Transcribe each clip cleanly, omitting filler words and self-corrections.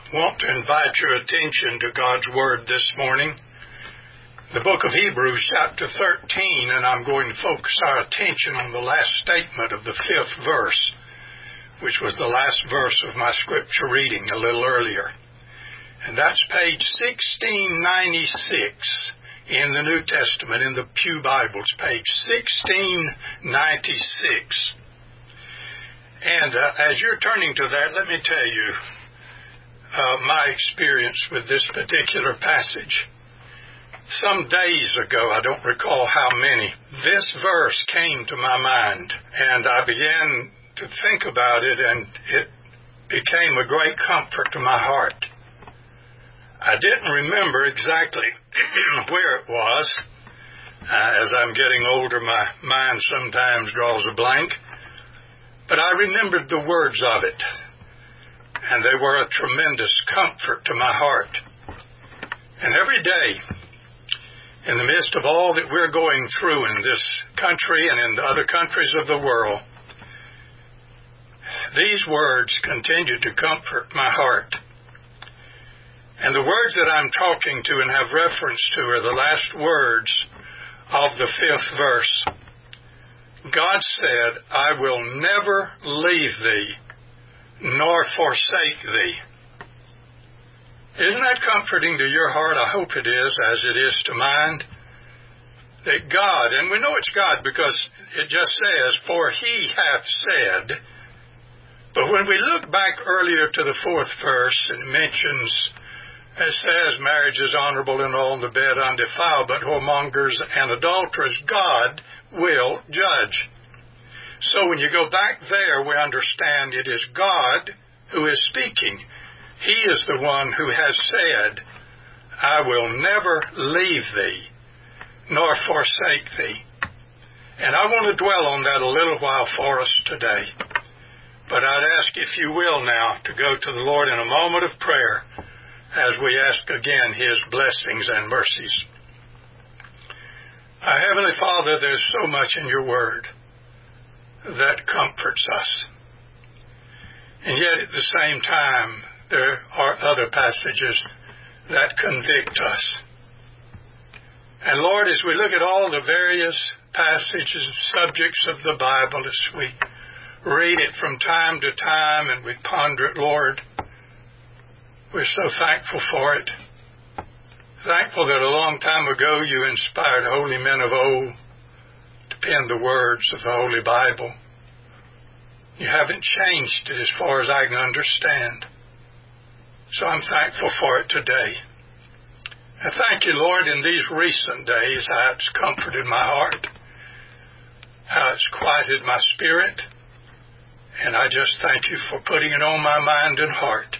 want to invite your attention to God's Word this morning. The book of Hebrews, chapter 13, and I'm going to focus our attention on the last statement of the 5th verse, which was the last verse of my scripture reading a little earlier. And that's page 1696 in the New Testament, in the Pew Bibles, page 1696. And as you're turning to that, let me tell you my experience with this particular passage. Some days ago, I don't recall how many, this verse came to my mind, and I began to think about it, and it became a great comfort to my heart. I didn't remember exactly where it was. As I'm getting older, my mind sometimes draws a blank. But I remembered the words of it, and they were a tremendous comfort to my heart. And every day, in the midst of all that we're going through in this country and in the other countries of the world, these words continue to comfort my heart. And the words that I'm talking to and have reference to are the last words of the 5th verse. God said, "I will never leave thee, nor forsake thee." Isn't that comforting to your heart? I hope it is, as it is to mine. That God, and we know it's God because it just says, "For he hath said." But when we look back earlier to the 4th verse, it mentions, it says, "Marriage is honorable in all, the bed undefiled, but whoremongers and adulterers God will judge." So when you go back there, we understand it is God who is speaking. He is the one who has said, "I will never leave thee, nor forsake thee." And I want to dwell on that a little while for us today. But I'd ask, if you will now, to go to the Lord in a moment of prayer as we ask again His blessings and mercies. Our Heavenly Father, there's so much in your Word that comforts us. And yet at the same time, there are other passages that convict us. And Lord, as we look at all the various passages and subjects of the Bible, as we read it from time to time and we ponder it, Lord, we're so thankful for it. Thankful that a long time ago you inspired holy men of old to pen the words of the Holy Bible. You haven't changed it as far as I can understand. So I'm thankful for it today. I thank you, Lord, in these recent days, how it's comforted my heart, how it's quieted my spirit, and I just thank you for putting it on my mind and heart.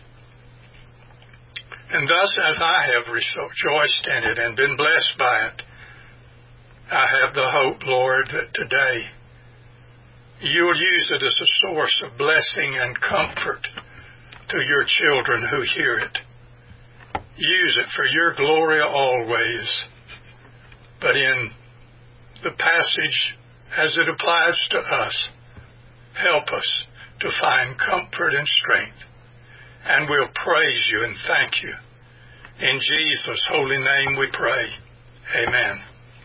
And thus, as I have rejoiced in it and been blessed by it, I have the hope, Lord, that today you will use it as a source of blessing and comfort to your children who hear it. Use it for your glory always. But in the passage as it applies to us, help us to find comfort and strength. And we'll praise you and thank you. In Jesus' holy name we pray. Amen.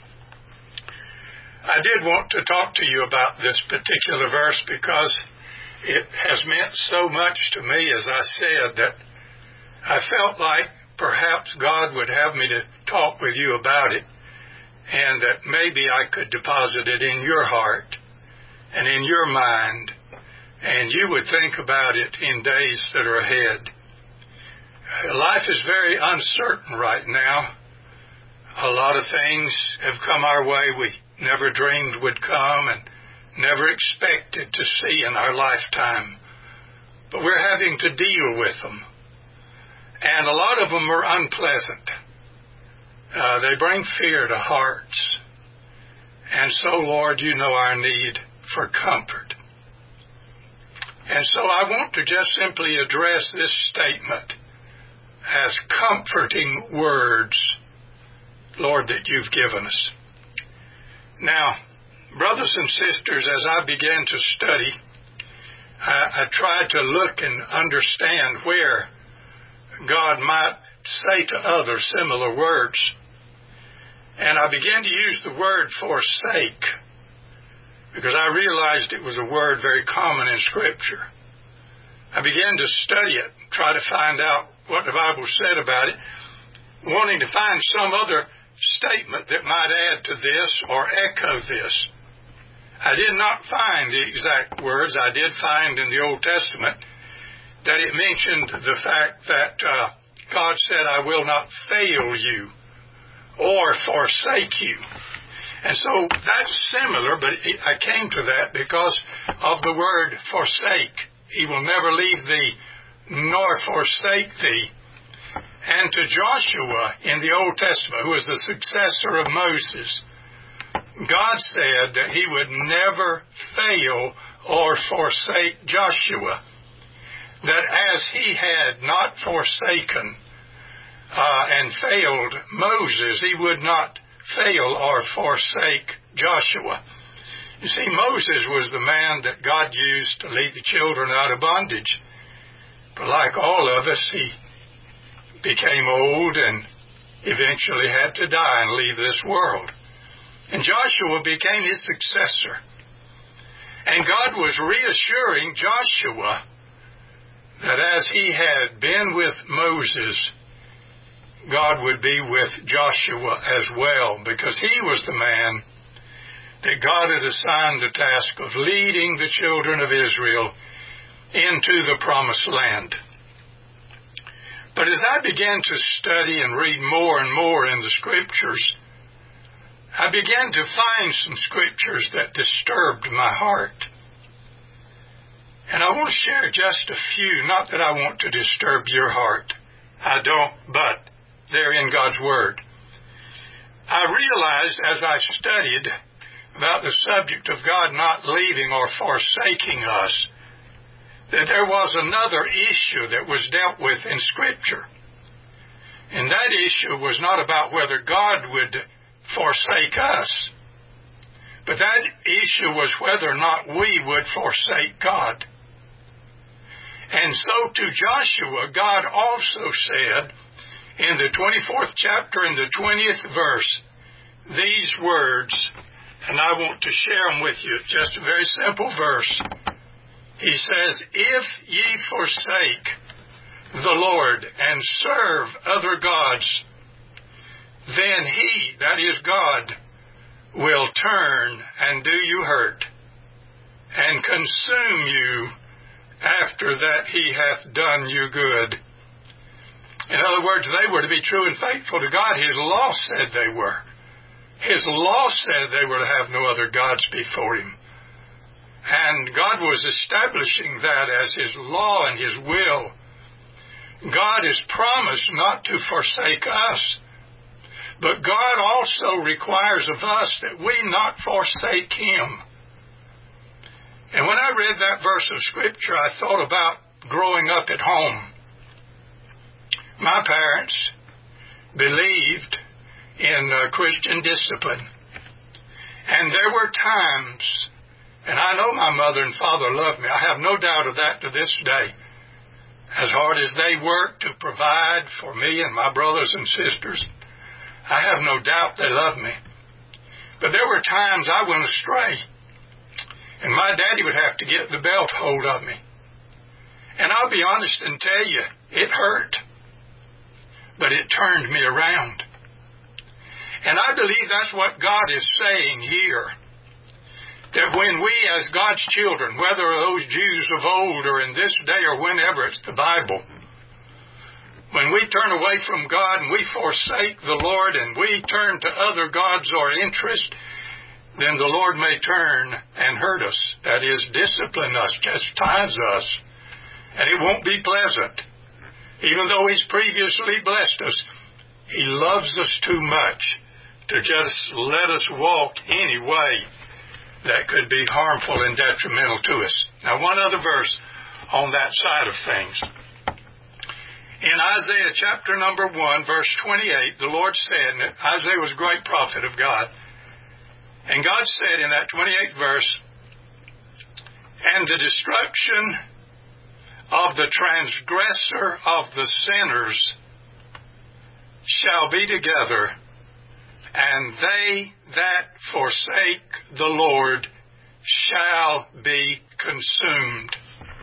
I did want to talk to you about this particular verse because it has meant so much to me, as I said, that I felt like perhaps God would have me to talk with you about it, and that maybe I could deposit it in your heart and in your mind, and you would think about it in days that are ahead. Life is very uncertain right now. A lot of things have come our way we never dreamed would come and never expected to see in our lifetime. But we're having to deal with them. And a lot of them are unpleasant. They bring fear to hearts. And so, Lord, you know our need for comfort. And so I want to just simply address this statement as comforting words, Lord, that you've given us. Now, brothers and sisters, as I began to study, I tried to look and understand where God might say to others similar words. And I began to use the word forsake because I realized it was a word very common in Scripture. I began to study it, try to find out what the Bible said about it, wanting to find some other statement that might add to this or echo this. I did not find the exact words. I did find in the Old Testament that it mentioned the fact that God said, I will not fail you or forsake you. And so that's similar, but I came to that because of the word forsake. He will never leave thee nor forsake thee. And to Joshua in the Old Testament, who was the successor of Moses, God said that he would never fail or forsake Joshua. That as he had not forsaken and failed Moses, he would not fail or forsake Joshua. You see, Moses was the man that God used to lead the children out of bondage. But like all of us, he became old and eventually had to die and leave this world. And Joshua became his successor. And God was reassuring Joshua that as he had been with Moses, God would be with Joshua as well, because he was the man that God had assigned the task of leading the children of Israel into the promised land. But as I began to study and read more and more in the Scriptures, I began to find some Scriptures that disturbed my heart. And I want to share just a few, not that I want to disturb your heart. I don't, but they're in God's Word. I realized as I studied about the subject of God not leaving or forsaking us, that there was another issue that was dealt with in Scripture. And that issue was not about whether God would forsake us, but that issue was whether or not we would forsake God. And so to Joshua, God also said in the 24th chapter in the 20th verse, these words, and I want to share them with you. It's just a very simple verse. He says, if ye forsake the Lord and serve other gods, then he, that is God, will turn and do you hurt and consume you after that he hath done you good. In other words, they were to be true and faithful to God. His law said they were. His law said they were to have no other gods before him. And God was establishing that as his law and his will. God has promised not to forsake us. But God also requires of us that we not forsake him. And when I read that verse of Scripture, I thought about growing up at home. My parents believed in Christian discipline. And there were times, and I know my mother and father loved me. I have no doubt of that to this day. As hard as they worked to provide for me and my brothers and sisters, I have no doubt they loved me. But there were times I went astray, and my daddy would have to get the belt hold of me. And I'll be honest and tell you, it hurt. But it turned me around. And I believe that's what God is saying here. That when we as God's children, whether those Jews of old or in this day or whenever it's the Bible, when we turn away from God and we forsake the Lord and we turn to other gods or interests, then the Lord may turn and hurt us. That is, discipline us, chastise us. And it won't be pleasant. Even though he's previously blessed us, he loves us too much to just let us walk any way that could be harmful and detrimental to us. Now, one other verse on that side of things. In Isaiah chapter number 1, verse 28, the Lord said, and Isaiah was a great prophet of God, and God said in that 28th verse, and the destruction of the transgressor of the sinners shall be together, and they that forsake the Lord shall be consumed.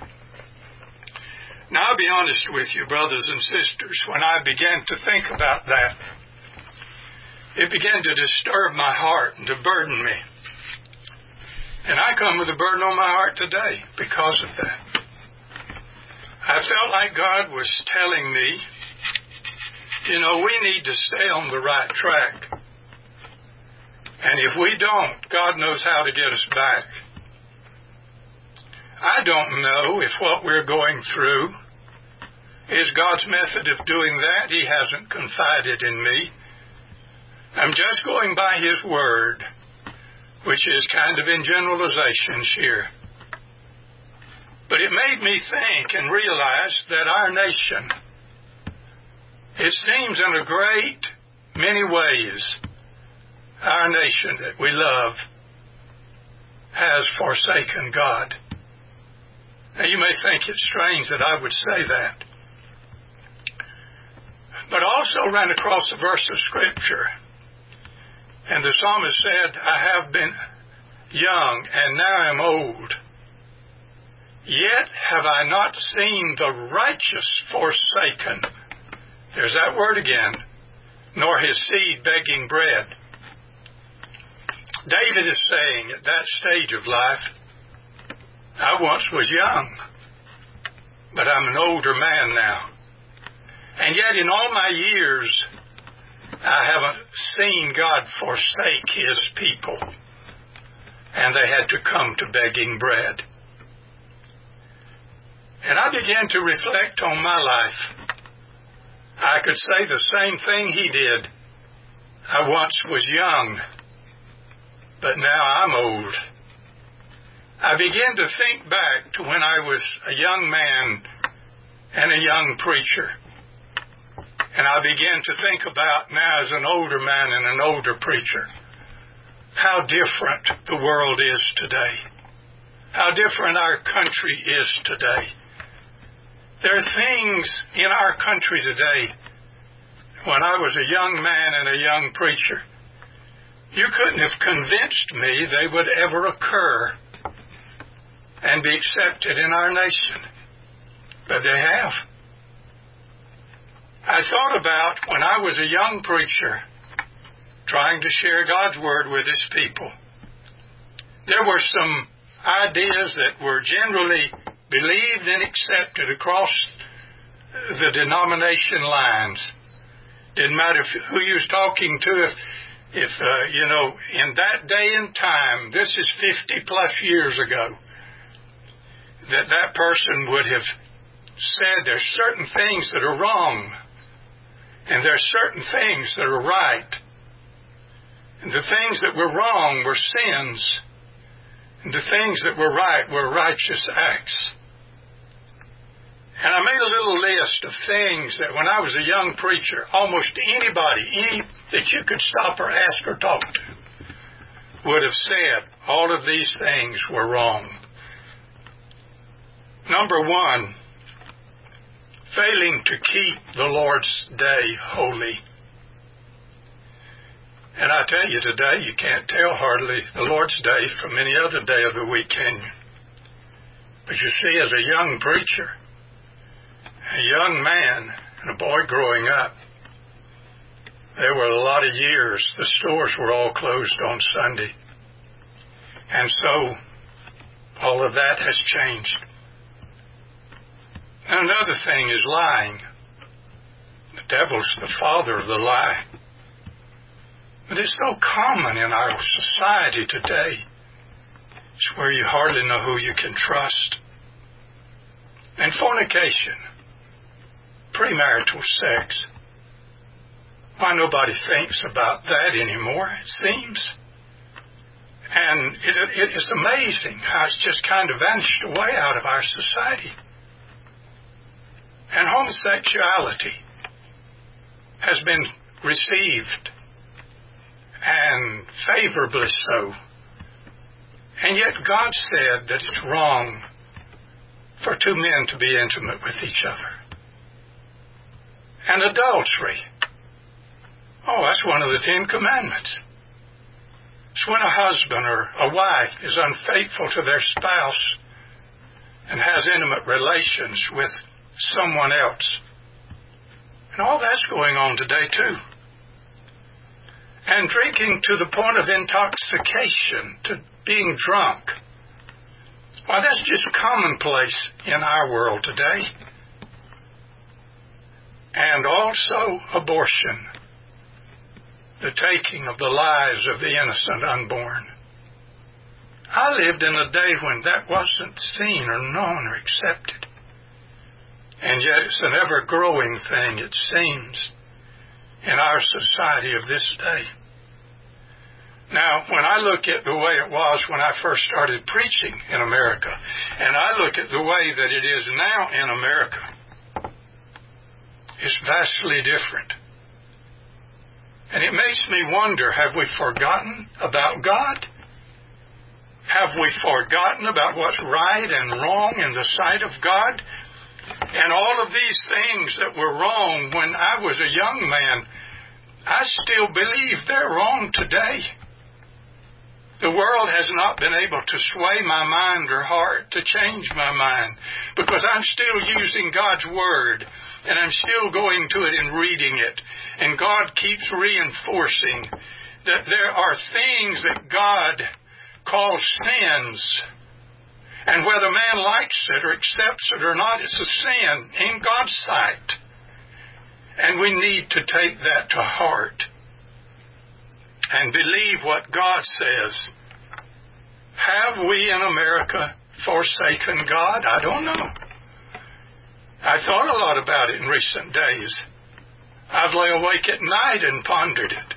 Now, I'll be honest with you, brothers and sisters, when I began to think about that, it began to disturb my heart and to burden me. And I come with a burden on my heart today because of that. I felt like God was telling me, we need to stay on the right track. And if we don't, God knows how to get us back. I don't know if what we're going through is God's method of doing that. He hasn't confided in me. I'm just going by His Word, which is kind of in generalizations here. But it made me think and realize that our nation, it seems in a great many ways, our nation that we love has forsaken God. Now, you may think it's strange that I would say that. But I also ran across a verse of Scripture, and the psalmist said, I have been young, and now am old. Yet have I not seen the righteous forsaken. There's that word again. Nor his seed begging bread. David is saying at that stage of life, I once was young, but I'm an older man now. And yet in all my years, I haven't seen God forsake His people. And they had to come to begging bread. And I began to reflect on my life. I could say the same thing he did. I once was young, but now I'm old. I began to think back to when I was a young man and a young preacher. And I began to think about now as an older man and an older preacher, how different the world is today. How different our country is today. There are things in our country today, when I was a young man and a young preacher, you couldn't have convinced me they would ever occur and be accepted in our nation. But they have. I thought about when I was a young preacher trying to share God's Word with His people. There were some ideas that were generally believed and accepted across the denomination lines. Didn't matter who you was talking to, if in that day and time, this is 50 plus years ago, that person would have said there's certain things that are wrong, and there's certain things that are right. And the things that were wrong were sins, and the things that were right were righteous acts. And I made a little list of things that when I was a young preacher, almost anybody that you could stop or ask or talk to would have said all of these things were wrong. Number one, failing to keep the Lord's day holy. And I tell you today, you can't tell hardly the Lord's day from any other day of the week, can you? But you see, as a young preacher, a young man and a boy growing up, there were a lot of years the stores were all closed on Sunday. And so all of that has changed. And another thing is lying. The devil's the father of the lie. But it's so common in our society today. It's where you hardly know who you can trust. And fornication, premarital sex. Why, nobody thinks about that anymore, it seems. And it is amazing how it's just kind of vanished away out of our society. And homosexuality has been received, and favorably so. And yet God said that it's wrong for two men to be intimate with each other. And adultery. Oh, that's one of the 10 Commandments. It's when a husband or a wife is unfaithful to their spouse and has intimate relations with someone else. And all that's going on today, too. And drinking to the point of intoxication, to being drunk. Why, that's just commonplace in our world today. And also abortion, the taking of the lives of the innocent unborn. I lived in a day when that wasn't seen or known or accepted. And yet it's an ever-growing thing, it seems, in our society of this day. Now, when I look at the way it was when I first started preaching in America, and I look at the way that it is now in America, it's vastly different. And it makes me wonder, have we forgotten about God? Have we forgotten about what's right and wrong in the sight of God? And all of these things that were wrong when I was a young man, I still believe they're wrong today. The world has not been able to sway my mind or heart, to change my mind, because I'm still using God's Word, and I'm still going to it and reading it. And God keeps reinforcing that there are things that God calls sins. And whether man likes it or accepts it or not, it's a sin in God's sight. And we need to take that to heart and believe what God says. Have we in America forsaken God? I don't know. I thought a lot about it in recent days. I've lay awake at night and pondered it.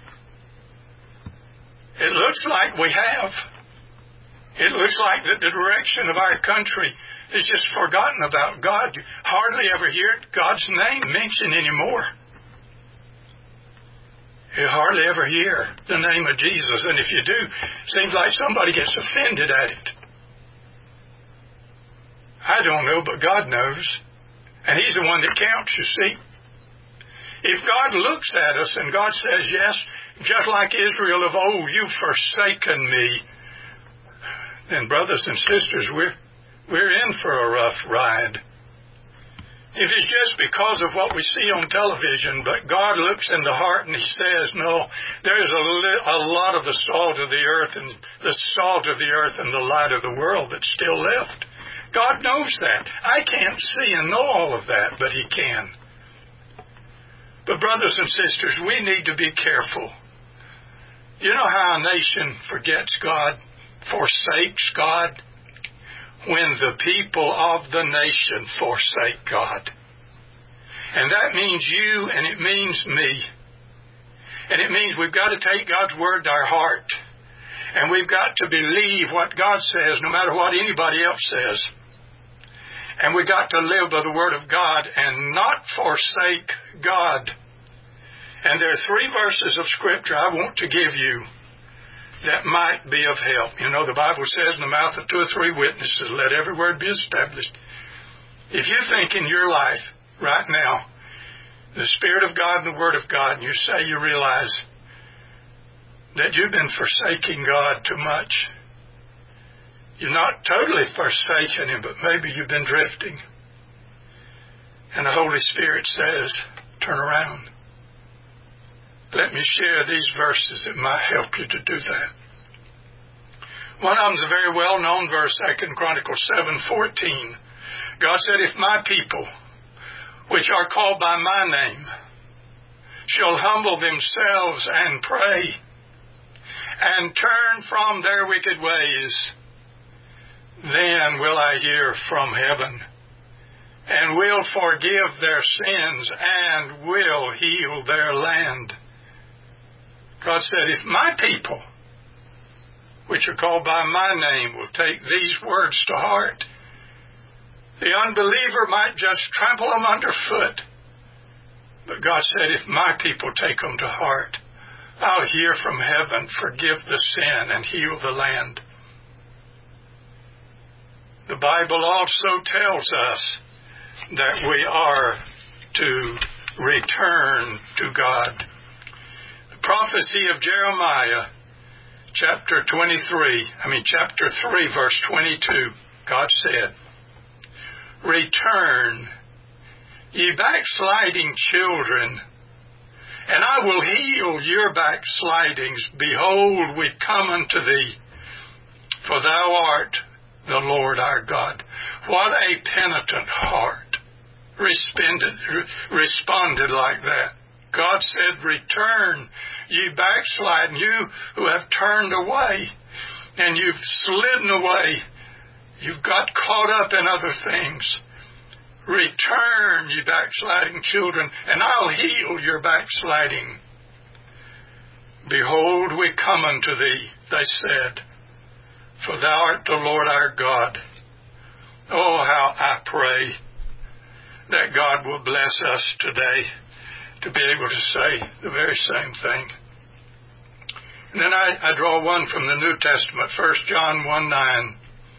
It looks like we have. It looks like that the direction of our country is just forgotten about God. You hardly ever hear God's name mentioned anymore. You hardly ever hear the name of Jesus. And if you do, it seems like somebody gets offended at it. I don't know, but God knows. And He's the one that counts, you see. If God looks at us and God says, yes, just like Israel of old, you've forsaken me, then brothers and sisters, we're in for a rough ride. If it's just because of what we see on television, but God looks in the heart and He says, no, there's a lot of the salt of the earth and the salt of the earth and the light of the world that's still left. God knows that. I can't see and know all of that, but He can. But brothers and sisters, we need to be careful. You know how a nation forgets God, forsakes God? When the people of the nation forsake God. And that means you and it means me. And it means we've got to take God's Word to our heart. And we've got to believe what God says no matter what anybody else says. And we've got to live by the Word of God and not forsake God. And there are 3 verses of Scripture I want to give you that might be of help. You know, the Bible says, in the mouth of 2 or 3 witnesses, let every word be established. If you think in your life, right now, the Spirit of God and the Word of God, and you say you realize that you've been forsaking God too much, you've not totally forsaken Him, but maybe you've been drifting, and the Holy Spirit says, turn around. Let me share these verses that might help you to do that. One of them is a very well-known verse, 2 Chronicles 7:14. God said, if my people, which are called by my name, shall humble themselves and pray, and turn from their wicked ways, then will I hear from heaven, and will forgive their sins, and will heal their land. God said, if my people, which are called by my name, will take these words to heart, the unbeliever might just trample them underfoot. But God said, if my people take them to heart, I'll hear from heaven, forgive the sin, and heal the land. the Bible also tells us that we are to return to God. The prophecy of Jeremiah, chapter 3, verse 22, God said, "Return, ye backsliding children, and I will heal your backslidings. Behold, we come unto thee, for thou art the Lord our God." What a penitent heart responded like that. God said, "Return, ye backsliding, you who have turned away, and you've slidden away. You've got caught up in other things. Return, ye backsliding children, and I'll heal your backsliding. Behold, we come unto thee," they said, "for thou art the Lord our God." Oh, how I pray that God will bless us today to be able to say the very same thing. And then I draw one from the New Testament, 1 John 1:9.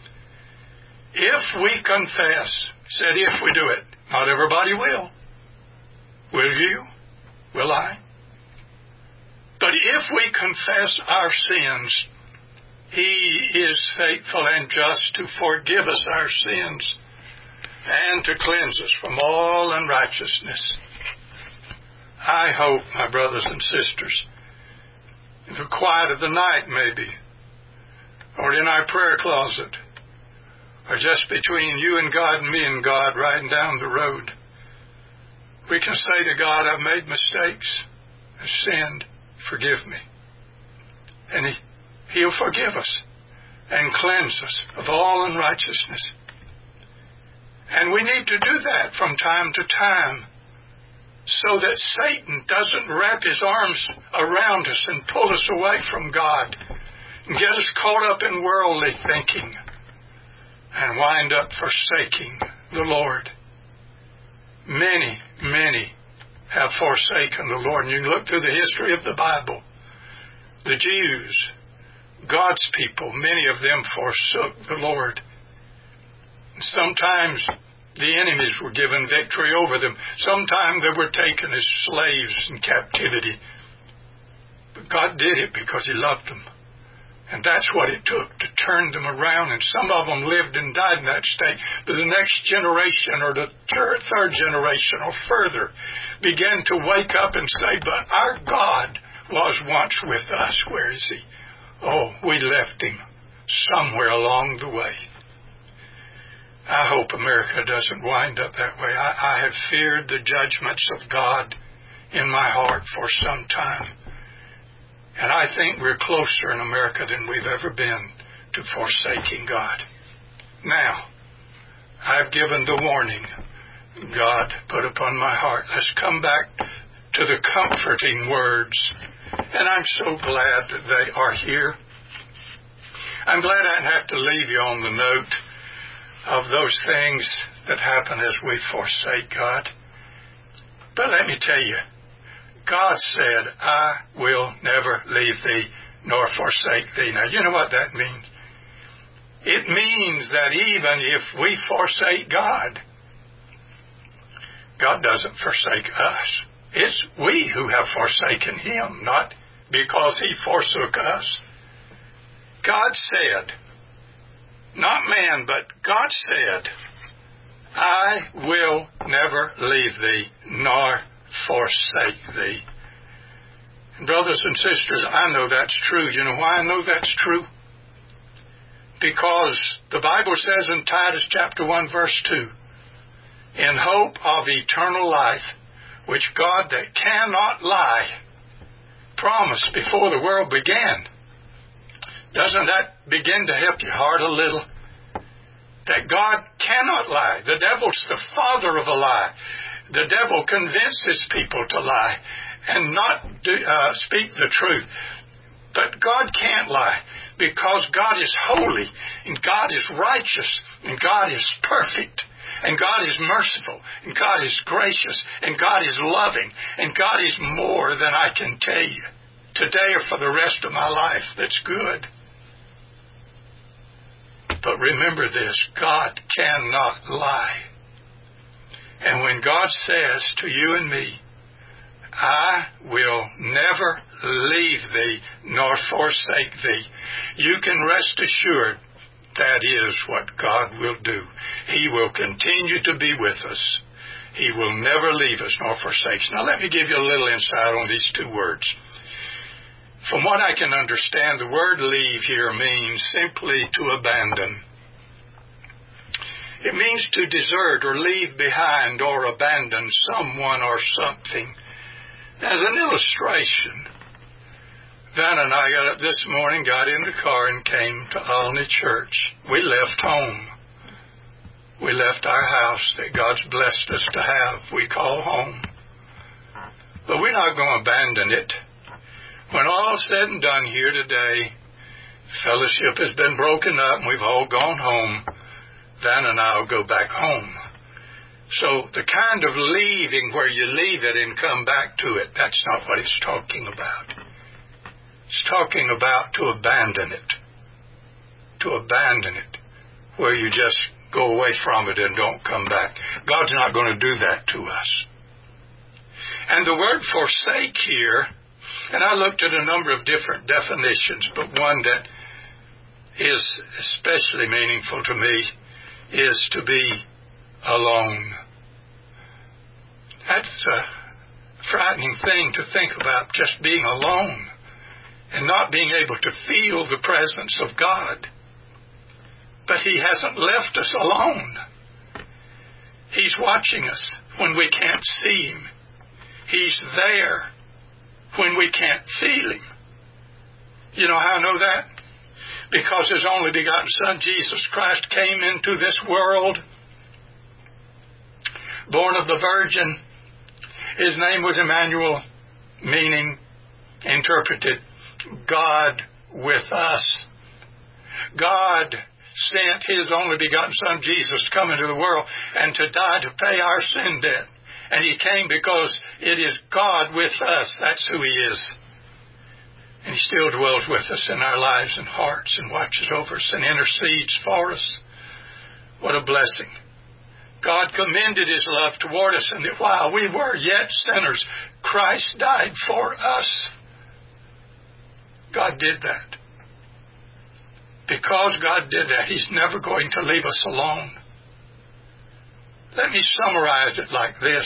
If we confess, said if we do it, not everybody will. Will you? Will I? But if we confess our sins, He is faithful and just to forgive us our sins and to cleanse us from all unrighteousness. I hope, my brothers and sisters, in the quiet of the night maybe, or in our prayer closet, or just between you and God and me and God riding down the road, we can say to God, "I've made mistakes, I've sinned, forgive me." And He'll forgive us and cleanse us of all unrighteousness. And we need to do that from time to time so that Satan doesn't wrap his arms around us and pull us away from God and get us caught up in worldly thinking and wind up forsaking the Lord. Many, many have forsaken the Lord. And you can look through the history of the Bible. The Jews, God's people, many of them forsook the Lord. Sometimes the enemies were given victory over them. Sometimes they were taken as slaves in captivity. But God did it because He loved them. And that's what it took to turn them around. And some of them lived and died in that state. But the next generation or the third generation or further began to wake up and say, "But our God was once with us. Where is He?" Oh, we left Him somewhere along the way. I hope America doesn't wind up that way. I have feared the judgments of God in my heart for some time. And I think we're closer in America than we've ever been to forsaking God. Now, I've given the warning God put upon my heart. Let's come back to the comforting words. And I'm so glad that they are here. I'm glad I didn't have to leave you on the note of those things that happen as we forsake God. But let me tell you, God said, "I will never leave thee nor forsake thee." Now, you know what that means? It means that even if we forsake God, God doesn't forsake us. It's we who have forsaken Him, not because He forsook us. God said, not man, but God said, "I will never leave thee nor forsake thee." And brothers and sisters, I know that's true. You know why I know that's true? Because the Bible says in Titus chapter 1 verse 2, "In hope of eternal life, which God that cannot lie promised before the world began." Doesn't that begin to help your heart a little? That God cannot lie. The devil's the father of a lie. The devil convinces people to lie and not speak the truth. But God can't lie because God is holy and God is righteous and God is perfect. And God is merciful, and God is gracious, and God is loving, and God is more than I can tell you today or for the rest of my life that's good. But remember this, God cannot lie. And when God says to you and me, I will never leave thee nor forsake thee, you can rest assured that is what God will do. He will continue to be with us. He will never leave us nor forsake us. Now let me give you a little insight on these two words. From what I can understand, the word leave here means simply to abandon. It means to desert or leave behind or abandon someone or something. As an illustration, Van and I got up this morning, got in the car, and came to Olney Church. We left home. We left our house that God's blessed us to have, we call home. But we're not going to abandon it. When all's said and done here today, fellowship has been broken up and we've all gone home, Van and I will go back home. So the kind of leaving where you leave it and come back to it, that's not what it's talking about. It's talking about to abandon it. To abandon it. Where you just go away from it and don't come back. God's not going to do that to us. And the word forsake here, and I looked at a number of different definitions, but one that is especially meaningful to me is to be alone. That's a frightening thing to think about, just being alone and not being able to feel the presence of God. But He hasn't left us alone. He's watching us when we can't see Him. He's there when we can't feel Him. You know how I know that? Because His only begotten Son, Jesus Christ, came into this world, born of the Virgin. His name was Emmanuel, meaning, interpreted, God with us. God sent His only begotten Son, Jesus, to come into the world and to die to pay our sin debt. And He came because it is God with us. That's who He is. And He still dwells with us in our lives and hearts and watches over us and intercedes for us. What a blessing. God commended His love toward us, and that while we were yet sinners, Christ died for us. God did that. Because God did that, He's never going to leave us alone. Let me summarize it like this.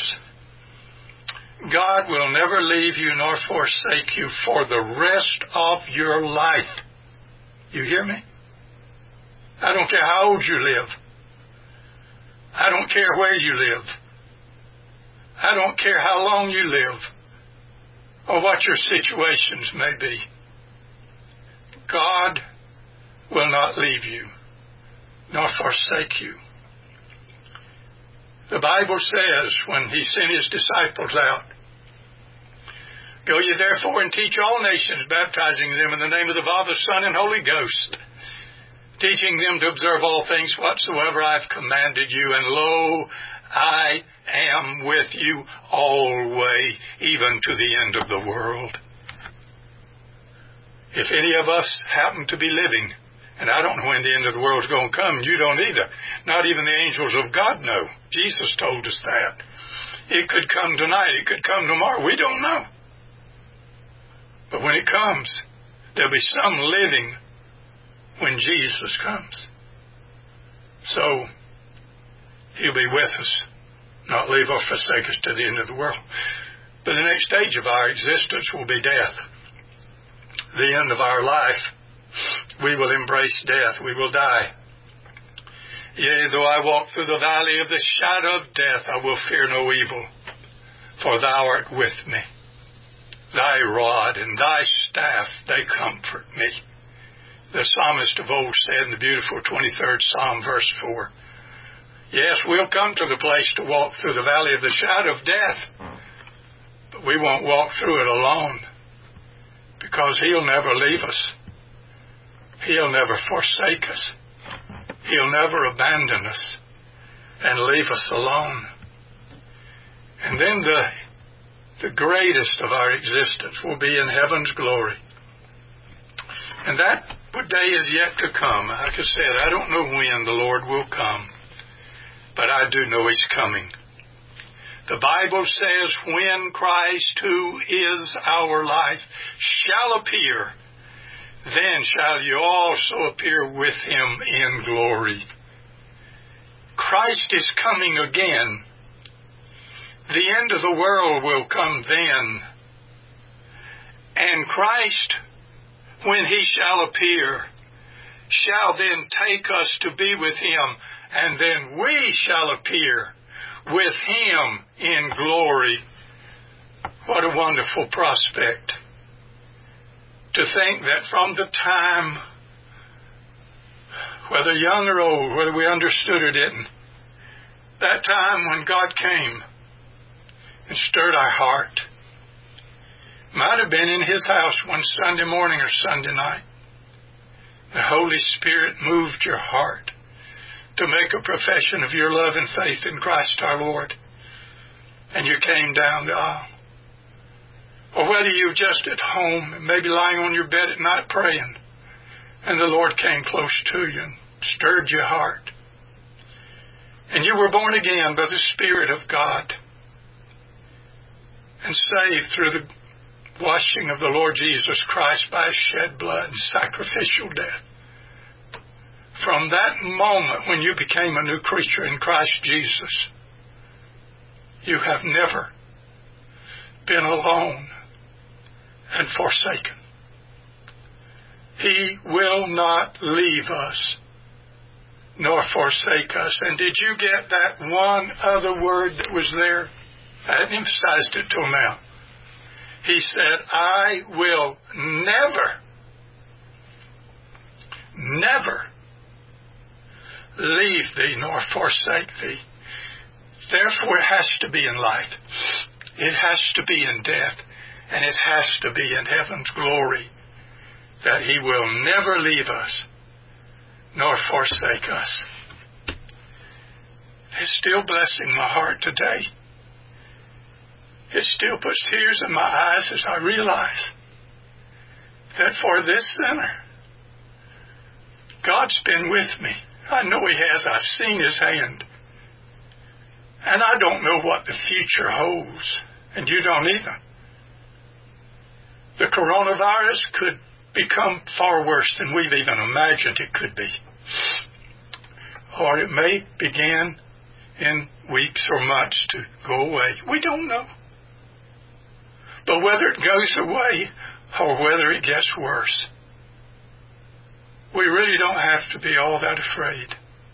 God will never leave you nor forsake you for the rest of your life. You hear me? I don't care how old you live. I don't care where you live. I don't care how long you live or what your situations may be. God will not leave you nor forsake you. The Bible says when He sent His disciples out, Go ye therefore and teach all nations, baptizing them in the name of the Father, Son, and Holy Ghost, teaching them to observe all things whatsoever I have commanded you. And lo, I am with you always, even to the end of the world. If any of us happen to be living, and I don't know when the end of the world is going to come, you don't either. Not even the angels of God know. Jesus told us that. It could come tonight. It could come tomorrow. We don't know. But when it comes, there'll be some living when Jesus comes. So, He'll be with us, not leave or forsake us to the end of the world. But the next stage of our existence will be death. The end of our life, we will embrace death. We will die. Yea, though I walk through the valley of the shadow of death, I will fear no evil, for Thou art with me. Thy rod and Thy staff, they comfort me. The psalmist of old said in the beautiful 23rd Psalm, verse 4, yes, we'll come to the place to walk through the valley of the shadow of death, but we won't walk through it alone, because He'll never leave us. He'll never forsake us. He'll never abandon us and leave us alone. And then the greatest of our existence will be in heaven's glory. And that day is yet to come. Like I said, I don't know when the Lord will come, but I do know He's coming. The Bible says, when Christ, who is our life, shall appear, then shall you also appear with Him in glory. Christ is coming again. The end of the world will come then. And Christ, when He shall appear, shall then take us to be with Him, and then we shall appear with Him in glory. What a wonderful prospect. To think that from the time, whether young or old, whether we understood or didn't, that time when God came and stirred our heart, might have been in His house one Sunday morning or Sunday night. The Holy Spirit moved your heart to make a profession of your love and faith in Christ our Lord, and you came down the aisle. Or whether you were just at home and maybe lying on your bed at night praying, and the Lord came close to you and stirred your heart, and you were born again by the Spirit of God and saved through the washing of the Lord Jesus Christ by His shed blood and sacrificial death. From that moment when you became a new creature in Christ Jesus, you have never been alone and forsaken. He will not leave us nor forsake us. And did you get that one other word that was there? I hadn't emphasized it till now. He said, I will never leave thee nor forsake thee. Therefore, it has to be in life. It has to be in death. And it has to be in heaven's glory that He will never leave us nor forsake us. It's still blessing my heart today. It still puts tears in my eyes as I realize that for this sinner, God's been with me. I know He has. I've seen His hand. And I don't know what the future holds. And you don't either. The coronavirus could become far worse than we've even imagined it could be. Or it may begin in weeks or months to go away. We don't know. But whether it goes away or whether it gets worse, we really don't have to be all that afraid,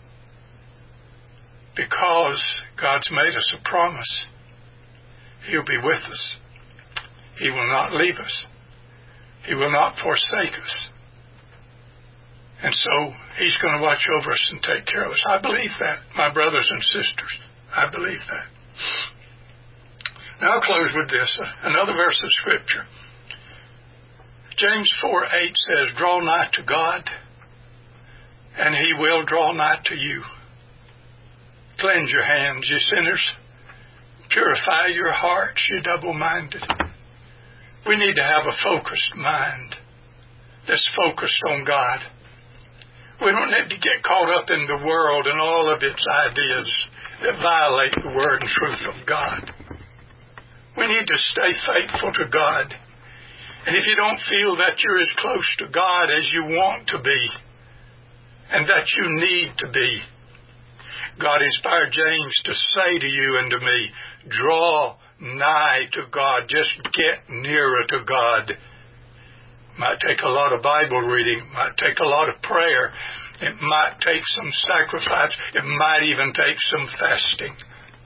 because God's made us a promise. He'll be with us. He will not leave us. He will not forsake us. And so He's going to watch over us and take care of us. I believe that, my brothers and sisters. I believe that. Now I'll close with this, another verse of Scripture. James 4:8 says, draw nigh to God, and He will draw nigh to you. Cleanse your hands, you sinners. Purify your hearts, you double-minded. We need to have a focused mind that's focused on God. We don't need to get caught up in the world and all of its ideas that violate the Word and truth of God. We need to stay faithful to God. And if you don't feel that you're as close to God as you want to be, and that you need to be, God inspired James to say to you and to me, draw nigh to God. Just get nearer to God. Might take a lot of Bible reading. Might take a lot of prayer. It might take some sacrifice. It might even take some fasting.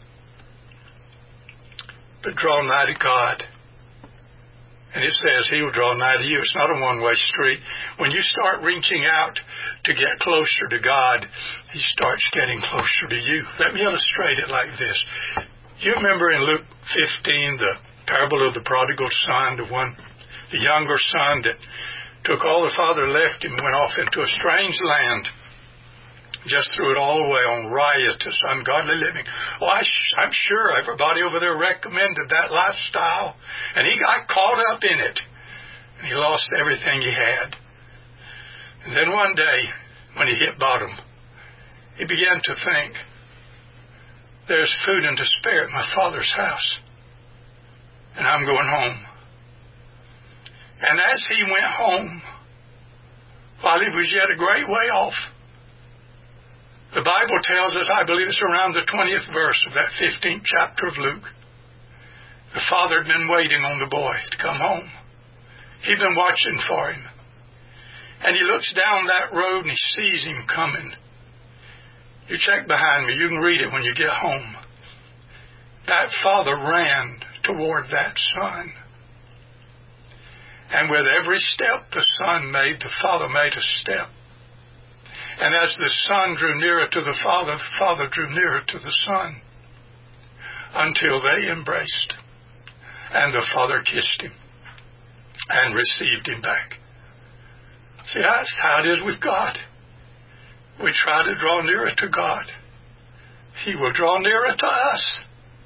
But draw nigh to God. And it says He will draw nigh to you. It's not a one-way street. When you start reaching out to get closer to God, He starts getting closer to you. Let me illustrate it like this. You remember in Luke 15, the parable of the prodigal son, the younger son that took all the father left him and went off into a strange land. Just threw it all away on riotous, ungodly living. Oh, I'm sure everybody over there recommended that lifestyle. And he got caught up in it. And he lost everything he had. And then one day, when he hit bottom, he began to think, there's food and to spare at my Father's house, and I'm going home. And as he went home, while he was yet a great way off, the Bible tells us, I believe it's around the 20th verse of that 15th chapter of Luke, the father had been waiting on the boy to come home. He'd been watching for him. And he looks down that road and he sees him coming. You check behind me. You can read it when you get home. That father ran toward that son. And with every step the son made, the father made a step. And as the son drew nearer to the father drew nearer to the son, until they embraced. And the father kissed him and received him back. See, that's how it is with God. We try to draw nearer to God. He will draw nearer to us.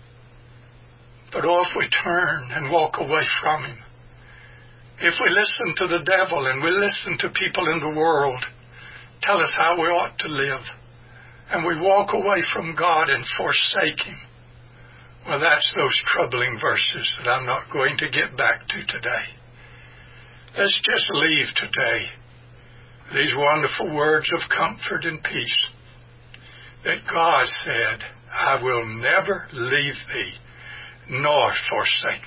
But oh, if we turn and walk away from Him, if we listen to the devil and we listen to people in the world tell us how we ought to live, and we walk away from God and forsake Him, well, that's those troubling verses that I'm not going to get back to today. Let's just leave today these wonderful words of comfort and peace that God said, I will never leave thee nor forsake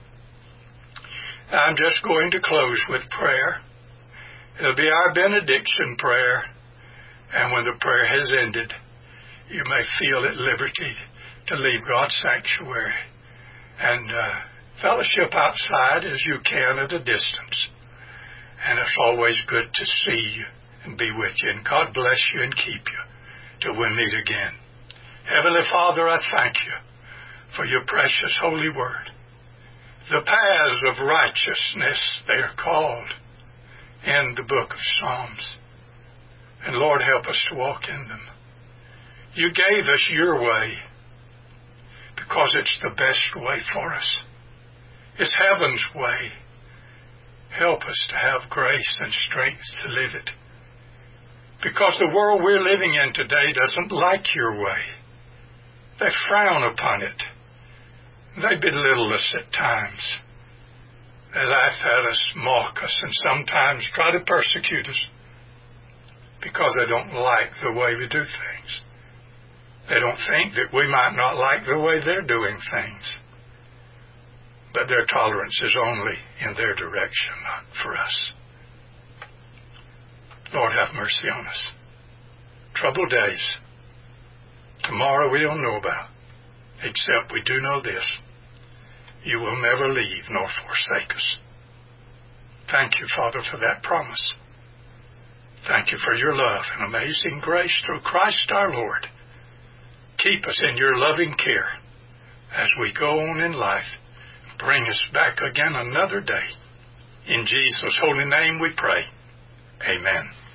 thee. I'm just going to close with prayer. It'll be our benediction prayer, and when the prayer has ended, you may feel at liberty to leave God's sanctuary and fellowship outside as you can at a distance. And it's always good to see you and be with you. And God bless you and keep you till we meet again. Heavenly Father, I thank you for your precious holy word. The paths of righteousness, they are called in the book of Psalms. And Lord, help us to walk in them. You gave us your way because it's the best way for us. It's heaven's way. Help us to have grace and strength to live it. Because the world we're living in today doesn't like your way. They frown upon it. They belittle us at times. They laugh at us, mock us, and sometimes try to persecute us because they don't like the way we do things. They don't think that we might not like the way they're doing things. But their tolerance is only in their direction, not for us. Lord, have mercy on us. Troubled days. Tomorrow we don't know about, except we do know this. You will never leave nor forsake us. Thank you, Father, for that promise. Thank you for your love and amazing grace through Christ our Lord. Keep us in your loving care as we go on in life. Bring us back again another day. In Jesus' holy name we pray. Amen.